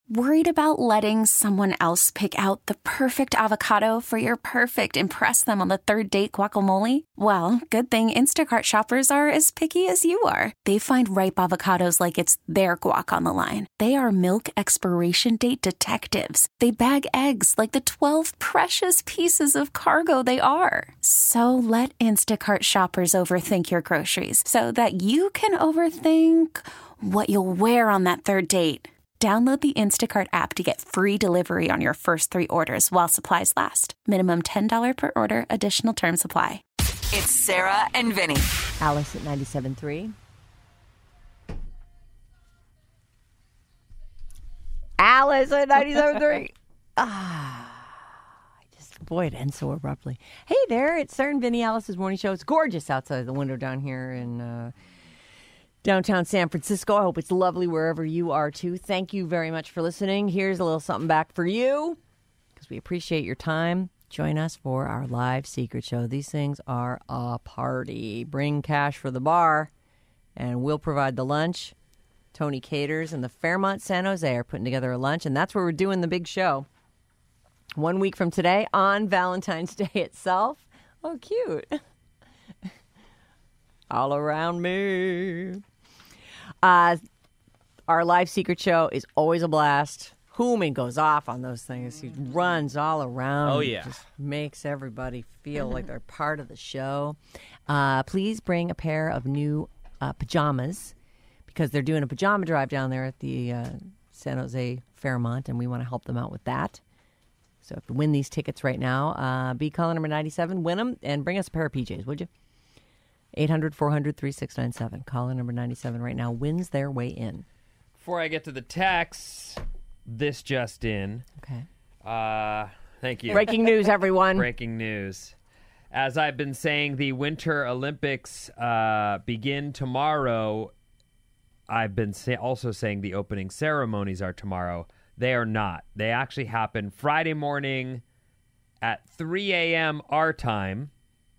Worried about letting someone else pick out the perfect avocado for your perfect impress them on the third date guacamole? Well, good thing Instacart shoppers are as picky as you are. They find ripe avocados like it's their guac on the line. They are milk expiration date detectives. They bag eggs like the 12 precious pieces of cargo they are. So let Instacart shoppers overthink your groceries so that you can overthink what you'll wear on that third date. Download the Instacart app to get free delivery on your first 3 orders while supplies last. Minimum $10 per order. Additional terms apply. It's Sarah and Vinny. Alice at 97.3. Alice at 97.3. Boy, it ends so abruptly. Hey there, it's Sarah and Vinny, Alice's morning show. It's gorgeous outside the window down here in downtown San Francisco. I hope it's lovely wherever you are, too. Thank you very much for listening. Here's a little something back for you, because we appreciate your time. Join us for our live secret show. These things are a party. Bring cash for the bar, and we'll provide the lunch. Tony Caters and the Fairmont San Jose are putting together a lunch, and that's where we're doing the big show. 1 week from today on Valentine's Day itself. Oh, cute. All around me. Our live secret show is always a blast. Hooman goes off on those things. He runs all around. Oh, yeah. Just makes everybody feel like they're part of the show. Please bring a pair of new pajamas, because they're doing a pajama drive down there at the San Jose Fairmont, and we want to help them out with that. So if you win these tickets right now, be caller number 97, win them, and bring us a pair of PJs, would you? 800-400-3697. Caller number 97 right now wins their way in. Before I get to the text, this just in. Okay. Thank you. Breaking news, everyone. Breaking news. As I've been saying, the Winter Olympics begin tomorrow. I've been also saying the opening ceremonies are tomorrow. They are not. They actually happen Friday morning at 3 a.m. our time,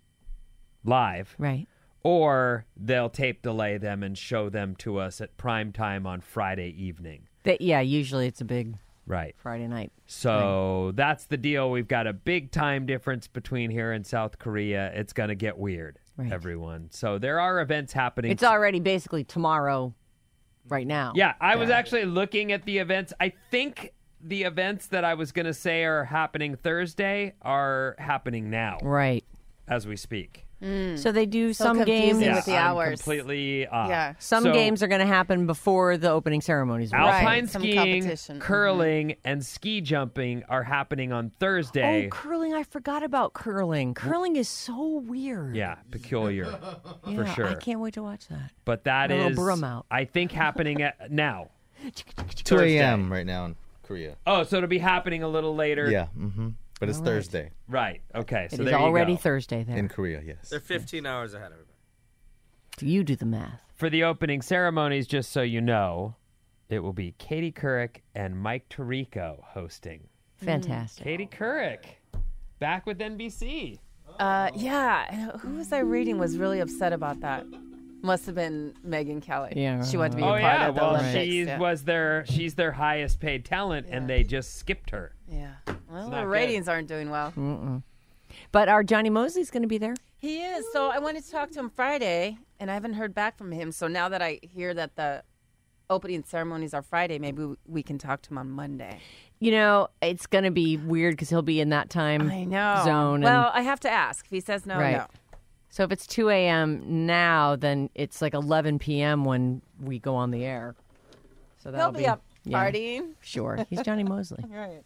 live. Right. Or they'll tape delay them and show them to us at prime time on Friday evening. Usually it's a big Friday night. So that's the deal. We've got a big time difference between here and South Korea. It's going to get weird, everyone. So there are events happening. It's already basically tomorrow right now. Yeah, I was actually looking at the events. I think the events that I was going to say are happening Thursday are happening now. Right. As we speak. So they do some games with the I'm hours. Completely off. Yeah. Some games are going to happen before the opening ceremonies. Alpine Some skiing, competition. curling, and ski jumping are happening on Thursday. Oh, curling. I forgot about curling. Curling is so weird. Yeah, peculiar, for sure. I can't wait to watch that. But that A little is, broom out. I think, happening now. 2 a.m. right now in Korea. Oh, so it'll be happening a little later. Yeah, but it's Thursday Right. Okay. So It is there you already go. Thursday there. in Korea, yes. They're 15 hours ahead of everybody. You do the math. For the opening ceremonies, just so you know, it will be Katie Couric and Mike Tirico hosting. Fantastic. Katie Couric, back with NBC. Yeah. Who was I reading was really upset about that? Must have been Megyn Kelly. Yeah. She wanted to be Oh a part yeah, of the well Olympics. she's their highest paid talent, and they just skipped her. Yeah. Well, not the good. ratings aren't doing well. But our Johnny Mosley's going to be there. He is. So I wanted to talk to him Friday, and I haven't heard back from him. So now that I hear that the opening ceremonies are Friday, maybe we can talk to him on Monday. You know, it's going to be weird because he'll be in that time I know. zone. Well, I have to ask. If he says no, Right. no. So if it's 2 a.m. now, then it's like 11 p.m. when we go on the air. So He'll that'll be up yeah, partying. Sure. He's Johnny Mosley. Right.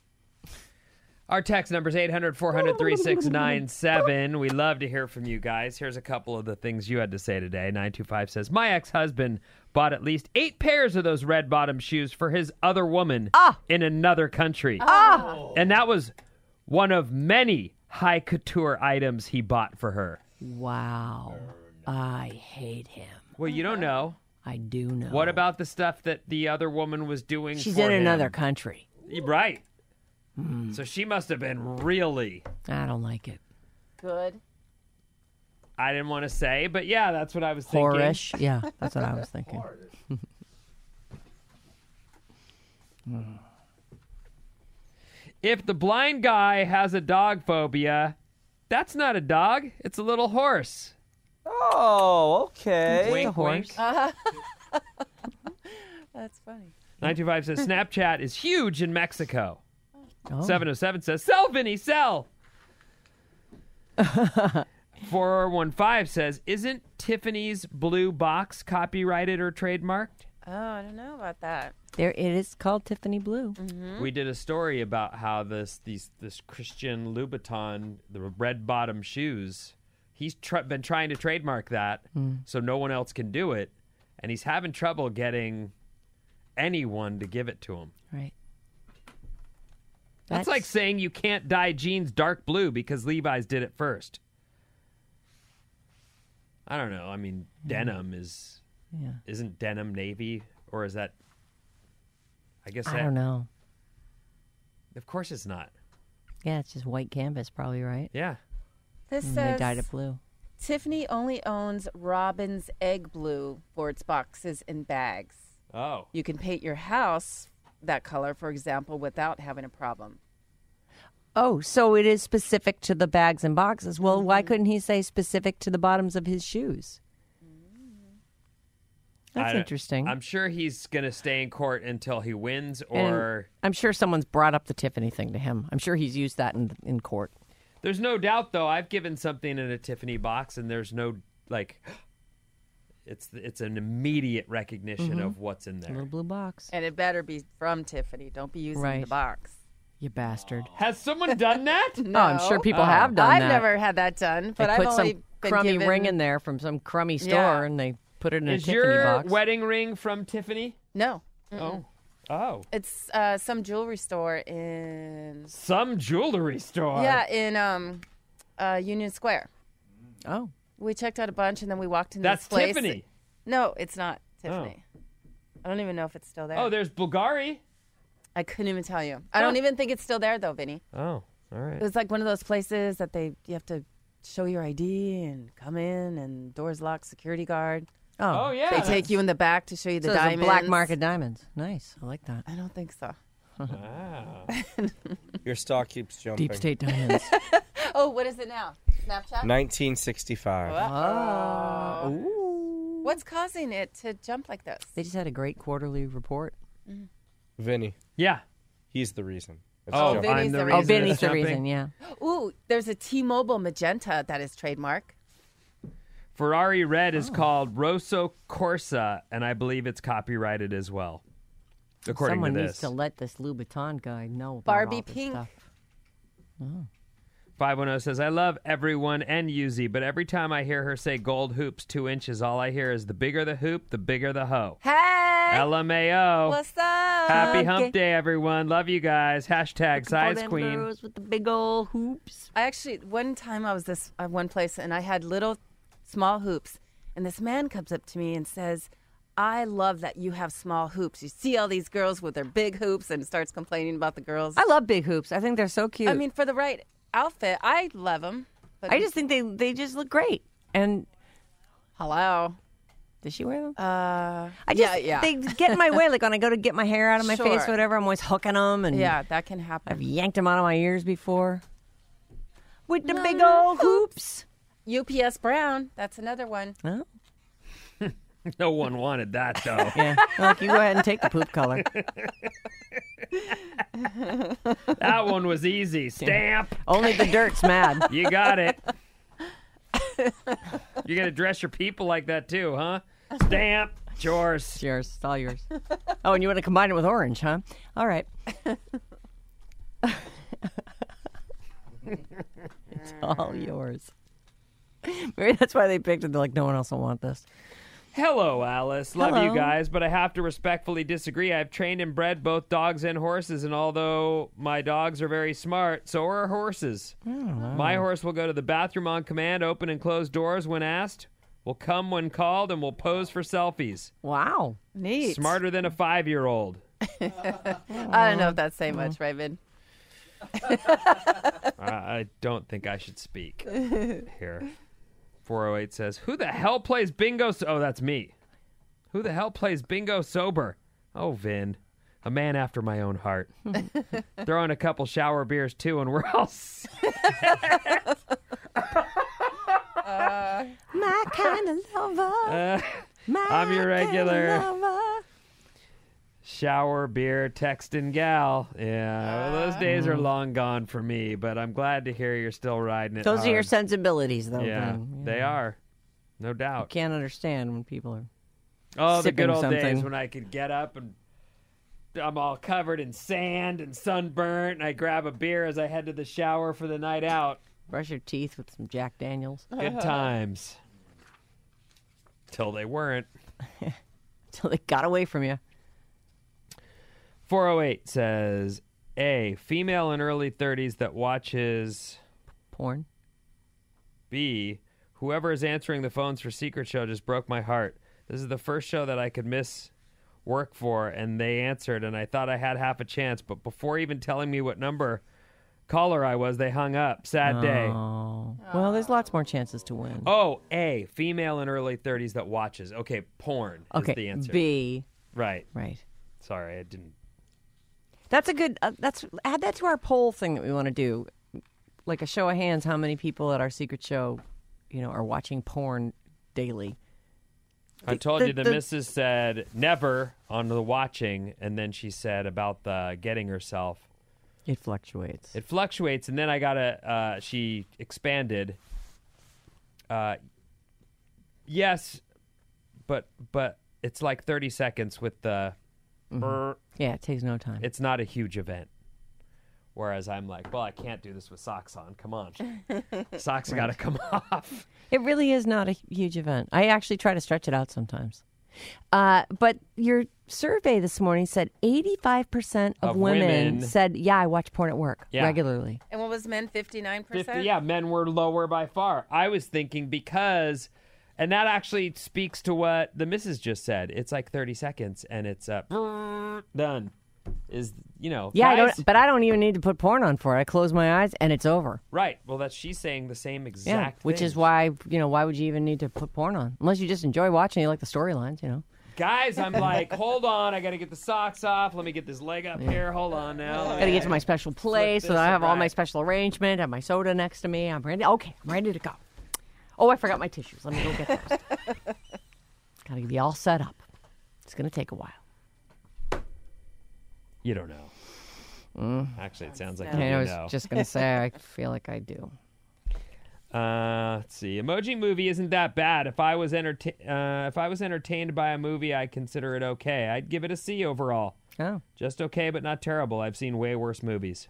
Our text number is 800-400-3697. We love to hear from you guys. Here's a couple of the things you had to say today. 925 says, my ex-husband bought at least 8 pairs of those red bottom shoes for his other woman in another country. And that was one of many high couture items he bought for her. Wow. I hate him. Well, you don't know. I do know. What about the stuff that the other woman was doing She's for in him? another country. Right. So she must have been really, I don't like it. Good. I didn't want to say, but yeah, that's what I was thinking. Whorish. Yeah, that's what I was thinking. If the blind guy has a dog phobia, that's not a dog. It's a little horse. Oh, okay. Wink, wink. That's funny. 925 says Snapchat is huge in Mexico. Oh. 707 says, sell, Vinny, sell. 415 says, isn't Tiffany's blue box copyrighted or trademarked? Oh, I don't know about that. There, it is called Tiffany Blue. Mm-hmm. We did a story about how this Christian Louboutin, the red bottom shoes, he's been trying to trademark that so no one else can do it, and he's having trouble getting anyone to give it to him. Right. That's like saying you can't dye jeans dark blue because Levi's did it first. I don't know. I mean, denim isn't denim navy, or is that? I guess I don't know. Of course, it's not. Yeah, it's just white canvas, probably, right? Yeah. This And says they dyed it blue. Tiffany only owns Robin's Egg Blue for its boxes and bags. Oh. You can paint your house that color, for example, without having a problem. Oh, so it is specific to the bags and boxes. Well, why couldn't he say specific to the bottoms of his shoes? That's interesting. I'm sure he's going to stay in court until he wins, And or I'm sure someone's brought up the Tiffany thing to him. I'm sure he's used that in court. there's no doubt though. I've given something in a Tiffany box, and there's no it's an immediate recognition of what's in A there. little blue box. And it better be from Tiffany. Don't be using Right. the box. You bastard. Has someone done that? No. Oh, I'm sure people have done I've that. never had that done, but They I've put only some been crummy given... ring in there from some crummy store, Yeah. and they put it in a Is Tiffany your box. wedding ring from Tiffany? No. Oh. It's some jewelry store in... Some jewelry store. Yeah, in Union Square. Oh. We checked out a bunch, and then we walked in That's this place. Tiffany. No, it's not Tiffany. I don't even know if it's still there. Oh, there's Bulgari. I couldn't even tell you. I don't even think it's still there, though, Vinny. Oh, all right. It was like one of those places that you have to show your ID and come in, and doors locked, security guard. Oh, yeah. They take you in the back to show you the So those are diamonds. black market diamonds. Nice. I like that. I don't think so. Wow. Your stock keeps jumping. Deep state diamonds. Oh, what is it now? Snapchat? 1965. What's causing it to jump like this? They just had a great quarterly report. Vinny, Yeah. he's the reason. It's Oh, jumping. Vinny's I'm the the reason. Oh, reason Benny's it's the jumping. reason, yeah. Ooh, there's a T-Mobile magenta that is trademark. Ferrari red is called Rosso Corsa, and I believe it's copyrighted as well, according Someone to needs this. to let this Louboutin guy know about Barbie all this pink. stuff. 510 says, I love everyone and Yuzi, but every time I hear her say gold hoops 2 inches, all I hear is the bigger the hoop, the bigger the hoe. Hey! LMAO. What's up? Happy Okay. hump day, everyone. Love you guys. Hashtag size them queen. girls with the big old hoops. I actually, one time I was one place, and I had little, small hoops, and this man comes up to me and says, I love that you have small hoops. You see all these girls with their big hoops, and starts complaining about the girls. I love big hoops. I think they're so cute. I mean, for the right outfit, I love them. But I just think they just look great. And hello. does she wear them? I Yeah. They get in my way. Like when I go to get my hair out of my face Sure. or whatever, I'm always hooking them. And Yeah, that can I've happen. yanked them out of my ears before. With the big old hoops. UPS Brown, that's another one. Oh. No one wanted that, though. Yeah. Like, you go ahead and take the poop color. That one was easy. Stamp. Only the dirt's mad. You got it. You're going to dress your people like that, too, huh? Stamp. It's yours. It's yours. It's all yours. Oh, and you want to combine it with orange, huh? All right. It's all yours. Maybe that's why they picked it. They're like, no one else will want this. Hello, Alice. Love Hello. you guys, but I have to respectfully disagree. I've trained and bred both dogs and horses, and although my dogs are very smart, so are horses. My horse will go to the bathroom on command, open and close doors when asked, will come when called, and will pose for selfies. Wow. Neat. Smarter than a 5-year-old. I don't know if that's saying much, Raven. I don't think I should speak here. 408 says, who the hell plays bingo? Oh, that's me. Who the hell plays bingo sober? Oh, Vin. A man after my own heart. Throw in a couple shower beers, too, and we're all My kind of lover. I'm your regular Kind of lover. shower beer texting gal. Yeah, well, those days are long gone for me, but I'm glad to hear you're still riding it Those are your hard. sensibilities, though. Yeah, Ben. they are. No doubt. Can't understand when people are. Oh, the good sipping old something. days when I could get up and I'm all covered in sand and sunburnt, and I grab a beer as I head to the shower for the night out. Brush your teeth with some Jack Daniels Good times. Till they weren't. till they got away from you. 408 says, A, female in early 30s that watches. Porn. B, whoever is answering the phones for Secret Show just broke my heart. This is the first show that I could miss work for, and they answered, and I thought I had half a chance, but before even telling me what number caller I was, they hung up. Sad day. Oh. Well, there's lots more chances to win. Oh, A, female in early 30s that watches. Okay, porn is okay. the answer. B. Right. Right. Sorry, I didn't. That's a good. That's add that to our poll thing that we want to do, like a show of hands. How many people at our secret show, are watching porn daily? I told you the missus said never on the watching, and then she said about the getting herself. It fluctuates. It fluctuates, and then I got she expanded. Yes, but it's like 30 seconds with the. Yeah, it takes no time. It's not a huge event. Whereas I'm like, well, I can't do this with socks on. Come on. Socks got to come off. It really is not a huge event. I actually try to stretch it out sometimes. But your survey this morning said 85% of women said, yeah, I watch porn at work regularly. And what was men, 59%? Yeah, men were lower by far. I was thinking because, and that actually speaks to what the missus just said. It's like 30 seconds and it's done. Yeah, guys, I don't even need to put porn on for it. I close my eyes and it's over. Right. Well, she's saying the same exact which thing. is why, why would you even need to put porn on? Unless you just enjoy watching, you like the storylines, Guys, I'm like, hold on, I got to get the socks off. Let me get this leg up here. Hold on now. Got to get to my special place so that I have all my special arrangement. I have my soda next to me. I'm ready. Okay, I'm ready to go. Oh, I forgot my tissues. Let me go get those. Got to be all set up. It's going to take a while. You don't know. Actually, it sounds like you I was know. just going to say, I feel like I do. Let's see. Emoji Movie isn't that bad. If I was entertained by a movie, I'd consider it okay. I'd give it a C overall. Oh. Just okay, but not terrible. I've seen way worse movies.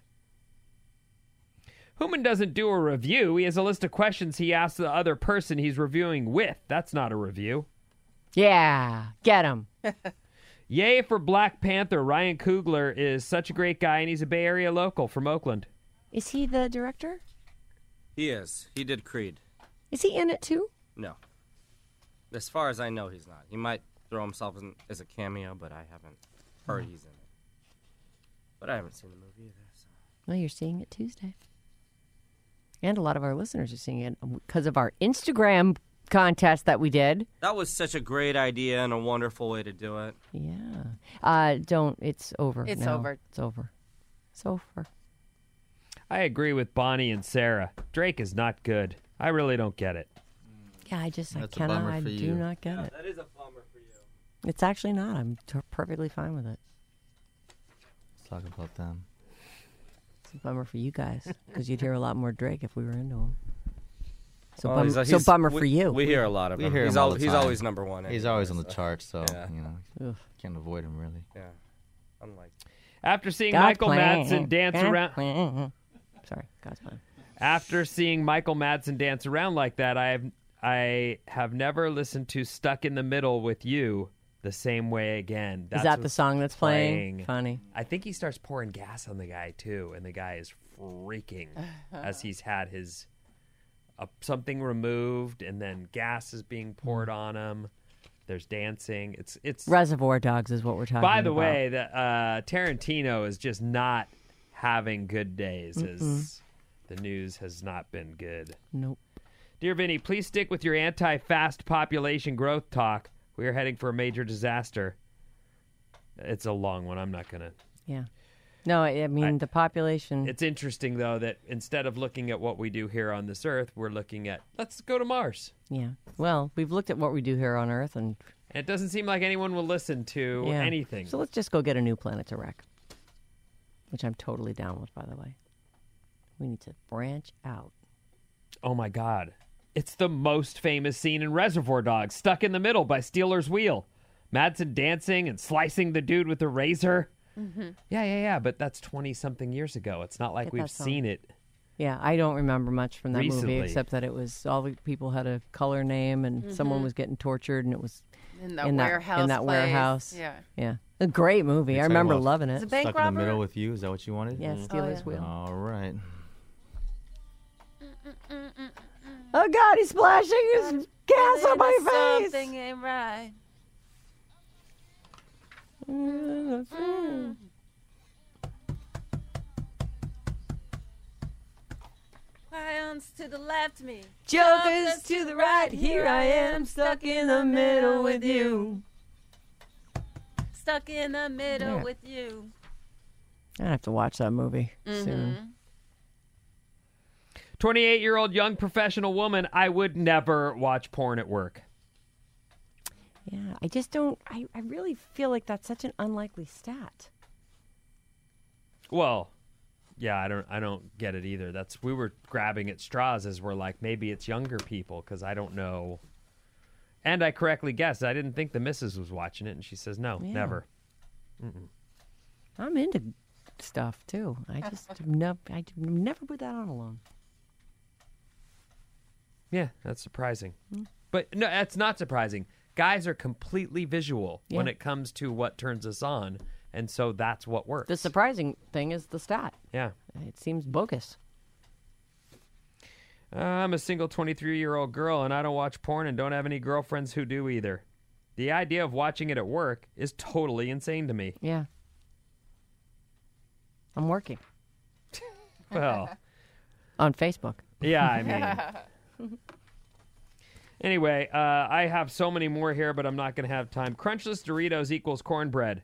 Human doesn't do a review. He has a list of questions he asks the other person he's reviewing with. That's not a review. Yeah, get him. Yay for Black Panther. Ryan Coogler is such a great guy, and he's a Bay Area local from Oakland. Is he the director? He is. He did Creed. Is he in it too? No. As far as I know, he's not. He might throw himself in as a cameo, but I haven't heard he's in it. But I haven't seen the movie either. So. Well, you're seeing it Tuesday. And a lot of our listeners are seeing it because of our Instagram contest that we did. That was such a great idea and a wonderful way to do it. Yeah. It's over. It's now. over. It's over. It's over. I agree with Bonnie and Sarah. Drake is not good. I really don't get it. Yeah, I That's a cannot. bummer I for do you. not get it. That is a bummer for you. It's actually not. I'm perfectly fine with it. Let's talk about them. It's a bummer for you guys because you'd hear a lot more Drake if we were into him. So, Well, he's- bummer we- for you. We hear a lot of We him. hear He's him all the he's time. always number one. He's anyway, always on the so, charts, so yeah. Ugh. can't avoid him really. Yeah. Unlike. After seeing God's Michael plan. Madsen dance God's around... plan. Sorry, God's plan. After seeing Michael Madsen dance around like that, I have never listened to "Stuck in the Middle with You" the same way again. Is that the song that's playing? playing. Funny. I think he starts pouring gas on the guy too, and the guy is freaking as he's had his something removed, and then gas is being poured on him. There's dancing. It's. Reservoir Dogs is what we're talking about. By the way, Tarantino is just not having good days. As the news has not been good. Nope. Dear Vinny, please stick with your anti-fast population growth talk. We are heading for a major disaster. It's a long one. I'm not going to. Yeah. No, I mean, the population. It's interesting, though, that instead of looking at what we do here on this earth, we're looking at, let's go to Mars. Yeah. Well, we've looked at what we do here on Earth, and It doesn't seem like anyone will listen to yeah. anything. So let's just go get a new planet to wreck, which I'm totally down with, by the way. We need to branch out. Oh, my God. It's the most famous scene in Reservoir Dogs, Stuck in the Middle by Steeler's Wheel. Madsen dancing and slicing the dude with a razor. Mm-hmm. Yeah, but that's 20-something years ago. It's not like Get we've that song. seen it. Yeah, I don't remember much from that Recently. movie, except that it was all the people had a color name, and someone was getting tortured, and it was In that in that warehouse. in that place. warehouse. Yeah. Yeah, a great movie. You're I talking remember about loving It's a it. bank Stuck in the robber. middle with you. Is that what you wanted? Yeah, Steelers yeah. Wheel. All right. Oh God, he's splashing his gas on my face. Something ain't right. Lions to the left me. Jokers to the right, here I am, stuck in the middle with you. Stuck in the middle Yeah. with you. I have to watch that movie soon. 28-year-old young professional woman, I would never watch porn at work. Yeah, I just don't. I really feel like that's such an unlikely stat. Well, yeah, I don't get it either. We were grabbing at straws as we're like, maybe it's younger people, because I don't know. And I correctly guessed. I didn't think the missus was watching it, and she says, no, Yeah. never. I'm into stuff too. I just I never put that on alone. Yeah, that's surprising. But no, that's not surprising. Guys are completely visual when Yeah. it comes to what turns us on, and so that's what works. The surprising thing is the stat. Yeah. It seems bogus. I'm a single 23-year-old girl, and I don't watch porn and don't have any girlfriends who do either. The idea of watching it at work is totally insane to me. Yeah. I'm working Well, on Facebook. yeah, I mean. Anyway, I have so many more here, but I'm not going to have time. Crunchless Doritos equals cornbread.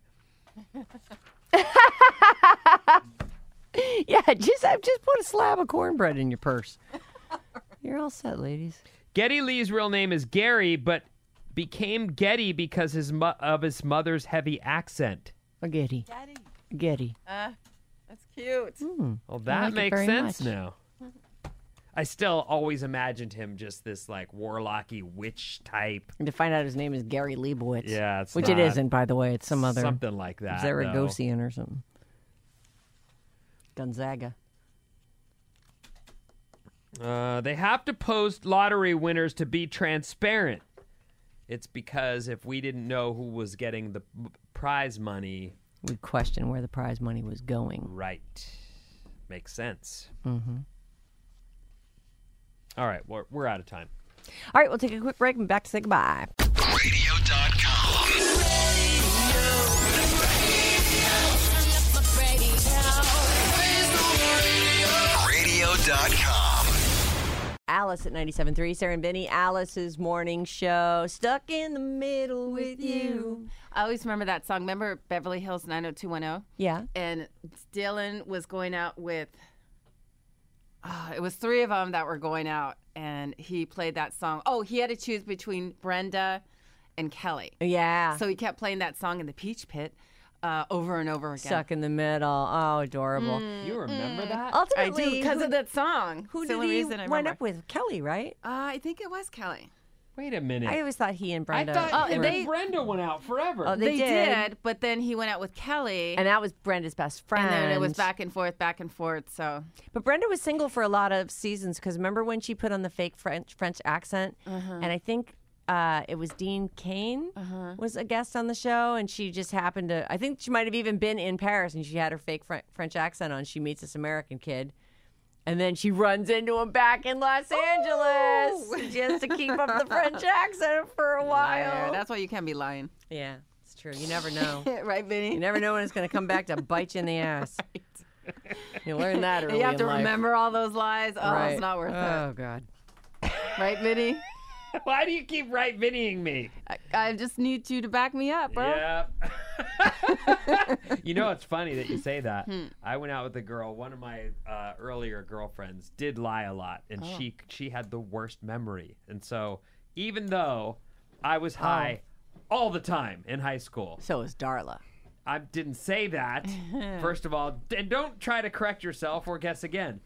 Yeah, just put a slab of cornbread in your purse. You're all set, ladies. Geddy Lee's real name is Gary, but became Getty because of his mother's heavy accent. Or Getty. Getty. That's cute. Well, that like it makes very sense much. now. I still always imagined him just this like warlocky witch type. And to find out his name is Gary Leibowitz. Yeah, it's which it not. isn't, by the way. It's some other Something like that. Zaragosian or something. Gonzaga. They have to post lottery winners to be transparent. It's because if we didn't know who was getting the prize money, We'd question where the prize money was going. right? Makes sense. Mm-hmm. All right, we're out of time. All right, we'll take a quick break and back to say goodbye. Radio.com. Alice at 97.3, Sarah and Benny, Alice's morning show. Stuck in the middle with you. I always remember that song. Remember Beverly Hills 90210? Yeah. And Dylan was going out with, it was three of them that were going out, and he played that song. Oh, he had to choose between Brenda and Kelly. Yeah. So he kept playing that song in the Peach Pit over and over again. Stuck in the middle. Oh, adorable. You remember that? I Ultimately, do, because of that song. who It's the did only he reason I wind remember. up with? Kelly, right? I think it was Kelly. Wait a minute. I always thought he and I Brenda. thought were- they- Brenda went out forever. Oh, they did. but then he went out with Kelly. and that was Brenda's best friend. And then it was back and forth. So But Brenda was single for a lot of seasons because remember when she put on the fake French accent? And I think it was Dean Cain was a guest on the show, and she just happened to. I think she might have even been in Paris, and she had her fake French accent on. She meets this American kid. And then she runs into him back in Los Angeles just to keep up the French accent for a while. that's why you can't be lying. Yeah, it's true. You never know. Right, Vinny? You never know when it's going to come back to bite you in the ass. You learn that early You have to in life. remember all those lies. Oh, Right. it's not worth Oh, God. it. Right, Vinny? Why do you keep right Vinnying me? I just need you to back me up, bro. Yeah. You know, it's funny that you say that. I went out with a girl. One of my earlier girlfriends did lie a lot, and she had the worst memory. And so even though I was high all the time in high school. So is Darla. I didn't say that. First of all, and don't try to correct yourself or guess again.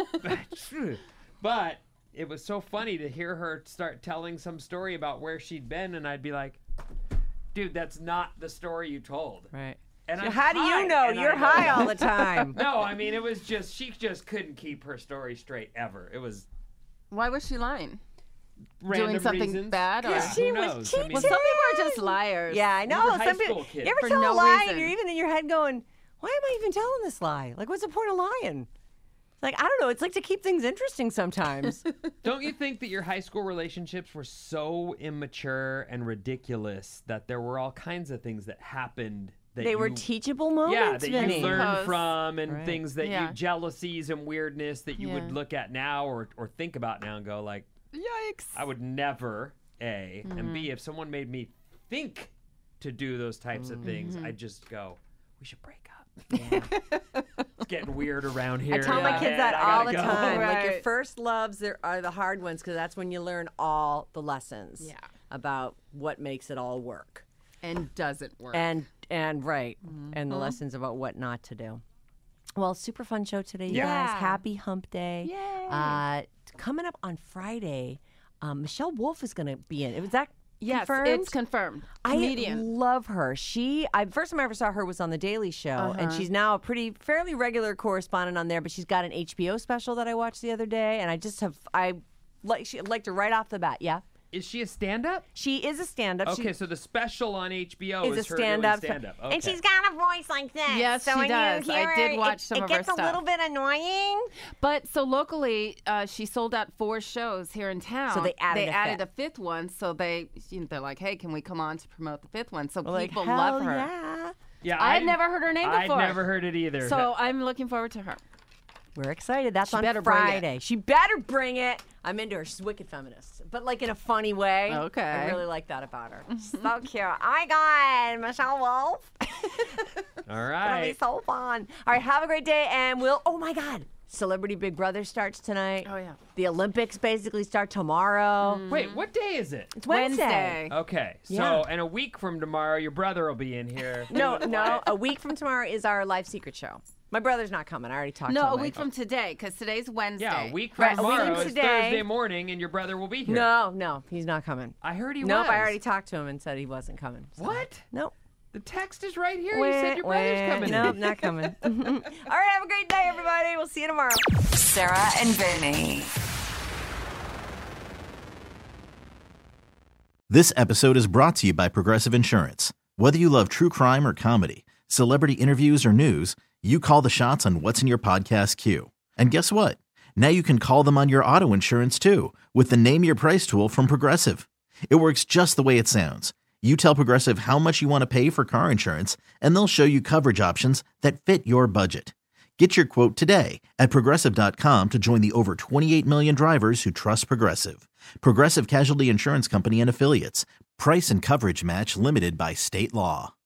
But it was so funny to hear her start telling some story about where she'd been, and I'd be like, dude, that's not the story you told. Right. And So I'm how do high, you know? and I You're high all the time. No, I mean, it was just, she just couldn't keep her story straight ever. It was Why was she lying? random Doing something reasons. bad? Or? Yeah, She who was knows? cheating. Well, some people are just liars. Yeah, I know. were high Some school people, kids. you ever For tell no a lie reason. and you're even in your head going, why am I even telling this lie? Like, what's the point of lying? Like, I don't know. It's like to keep things interesting sometimes. Don't you think that your high school relationships were so immature and ridiculous that there were all kinds of things that happened that They were you- teachable moments, Yeah, that Vinny. you learned Because- from, and Right. things that Yeah. you jealousies and weirdness that you would Yeah. look at now or think about now and go like, Yikes. I would never, A, and B, if someone made me think to do those types of things, I'd just go, we should break up. It's getting weird around here. I tell my in kids head. that I all gotta the go. time. Like, your Right. first loves are the hard ones because that's when you learn all the lessons Yeah. about what makes it all work. And doesn't work. And right. And the lessons about what not to do. Well, super fun show today, you Yeah. guys. Happy Hump Day. Yay. Coming up on Friday, Michelle Wolf is going to be in. Was that yes, confirmed? it's confirmed. Comedian. I love her. First time I ever saw her was on The Daily Show, and she's now a fairly regular correspondent on there. But she's got an HBO special that I watched the other day, and I liked her right off the bat. Yeah, Is she a stand-up? she is a stand-up. Okay, so the special on HBO is is a her doing stand-up, stand-up. Okay. and she's got a voice like this. Yes, so she when does. You I hear did her, watch some it of her gets a little stuff. bit annoying. But so locally, she sold out 4 shows here in town. So they added a a 5th one. So they're like, hey, can we come on to promote the 5th one? So Like, people hell love her. Yeah. Yeah, I had never heard her name before. I'd never heard it either. So I'm looking forward to her. We're excited. That's She on better bring it. Friday. She better bring it. I'm into her. She's wicked feminist, but like in a funny way. Okay. I really like that about her. She's so cute. Oh my God, Michelle Wolf. All It'll be right. so fun. All right, have a great day, and oh my God, Celebrity Big Brother starts tonight. Oh, yeah. The Olympics basically start tomorrow. Wait, what day is it? It's Wednesday. Okay, so Yeah. and a week from tomorrow, your brother will be in here. No. A week from tomorrow is our live secret show. My brother's not coming. I already talked to No, him. a week from today, because today's Wednesday. Yeah, a week from Right, a week tomorrow from is today. Thursday morning, and your brother will be here. No, he's not coming. I heard he Nope, was. I already talked to him and said he wasn't coming. So. What? Nope. The text is right here. You said your brother's coming. Nope, not coming. All right, have a great day, everybody. We'll see you tomorrow. Sarah and Vinny. This episode is brought to you by Progressive Insurance. Whether you love true crime or comedy, celebrity interviews or news, you call the shots on what's in your podcast queue. And guess what? Now you can call them on your auto insurance too with the Name Your Price tool from Progressive. It works just the way it sounds. You tell Progressive how much you want to pay for car insurance, and they'll show you coverage options that fit your budget. Get your quote today at Progressive.com to join the over 28 million drivers who trust Progressive. Progressive Casualty Insurance Company and Affiliates. Price and coverage match limited by state law.